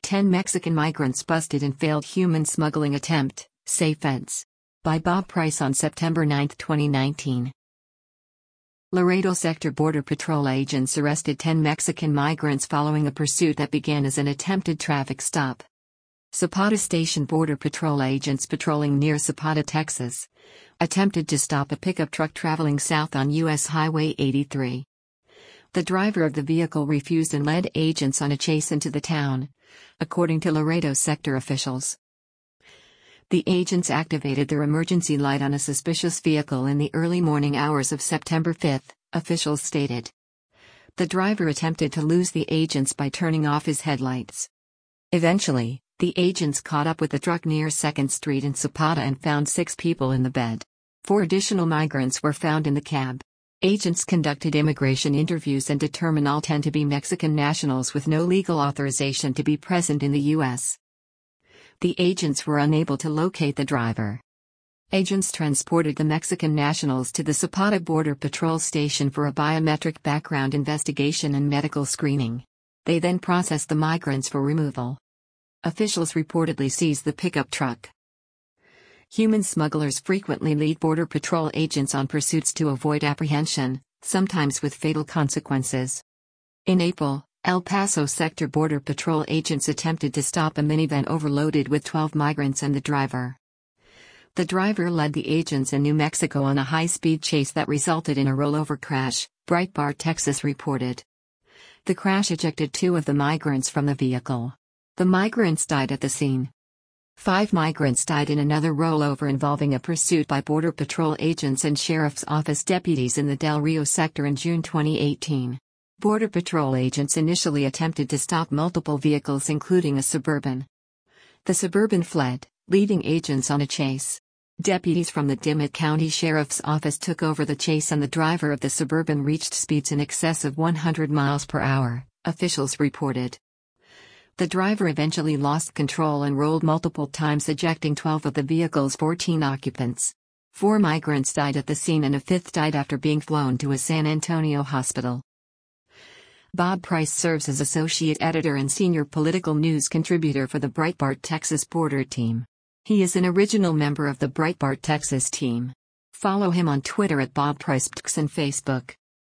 10 Mexican migrants busted in failed human smuggling attempt, say feds. By Bob Price on September 9, 2019. Laredo Sector Border Patrol agents arrested 10 Mexican migrants following a pursuit that began as an attempted traffic stop. Zapata Station Border Patrol agents patrolling near Zapata, Texas, attempted to stop a pickup truck traveling south on U.S. Highway 83. The driver of the vehicle refused and led agents on a chase into the town, according to Laredo sector officials. The agents activated their emergency light on a suspicious vehicle in the early morning hours of September 5, officials stated. The driver attempted to lose the agents by turning off his headlights. Eventually, the agents caught up with the truck near 2nd Street in Zapata and found 6 people in the bed. 4 additional migrants were found in the cab. Agents conducted immigration interviews and determined all 10 to be Mexican nationals with no legal authorization to be present in the U.S. The agents were unable to locate the driver. Agents transported the Mexican nationals to the Zapata Border Patrol station for a biometric background investigation and medical screening. They then processed the migrants for removal. Officials reportedly seized the pickup truck. Human smugglers frequently lead Border Patrol agents on pursuits to avoid apprehension, sometimes with fatal consequences. In April, El Paso Sector Border Patrol agents attempted to stop a minivan overloaded with 12 migrants and the driver. The driver led the agents in New Mexico on a high-speed chase that resulted in a rollover crash, Breitbart Texas reported. The crash ejected 2 of the migrants from the vehicle. The migrants died at the scene. 5 migrants died in another rollover involving a pursuit by Border Patrol agents and Sheriff's Office deputies in the Del Rio sector in June 2018. Border Patrol agents initially attempted to stop multiple vehicles including a Suburban. The Suburban fled, leading agents on a chase. Deputies from the Dimmitt County Sheriff's Office took over the chase and the driver of the Suburban reached speeds in excess of 100 miles per hour, officials reported. The driver eventually lost control and rolled multiple times, ejecting 12 of the vehicle's 14 occupants. 4 migrants died at the scene and a 5th died after being flown to a San Antonio hospital. Bob Price serves as associate editor and senior political news contributor for the Breitbart Texas Border Team. He is an original member of the Breitbart Texas team. Follow him on Twitter at BobPricePTX and Facebook.